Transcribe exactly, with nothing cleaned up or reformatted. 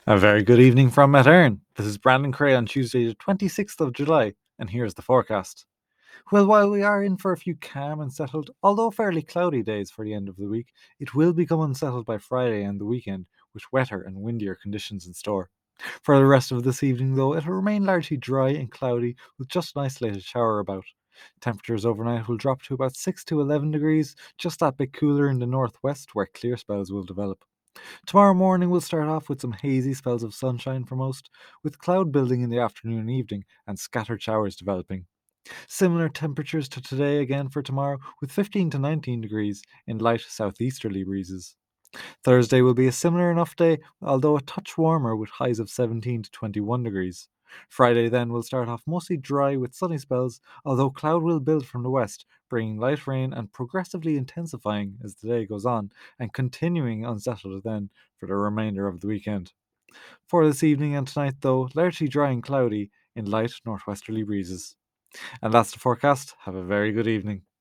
A very good evening from Methern. This is Brandon Cray on Tuesday, the twenty-sixth of July, and here's the forecast. Well, while we are in for a few calm and settled, although fairly cloudy days for the end of the week, it will become unsettled by Friday and the weekend, with wetter and windier conditions in store. For the rest of this evening, though, it'll remain largely dry and cloudy, with just an isolated shower about. Temperatures overnight will drop to about six to eleven degrees, just that bit cooler in the northwest, where clear spells will develop. Tomorrow morning will start off with some hazy spells of sunshine for most, with cloud building in the afternoon and evening, and scattered showers developing. Similar temperatures to today again for tomorrow, with fifteen to nineteen degrees in light southeasterly breezes. Thursday will be a similar enough day, although a touch warmer with highs of seventeen to twenty-one degrees. Friday then will start off mostly dry with sunny spells, although cloud will build from the west, bringing light rain and progressively intensifying as the day goes on, and continuing unsettled then for the remainder of the weekend. For this evening and tonight, though, largely dry and cloudy in light northwesterly breezes. And that's the forecast. Have a very good evening.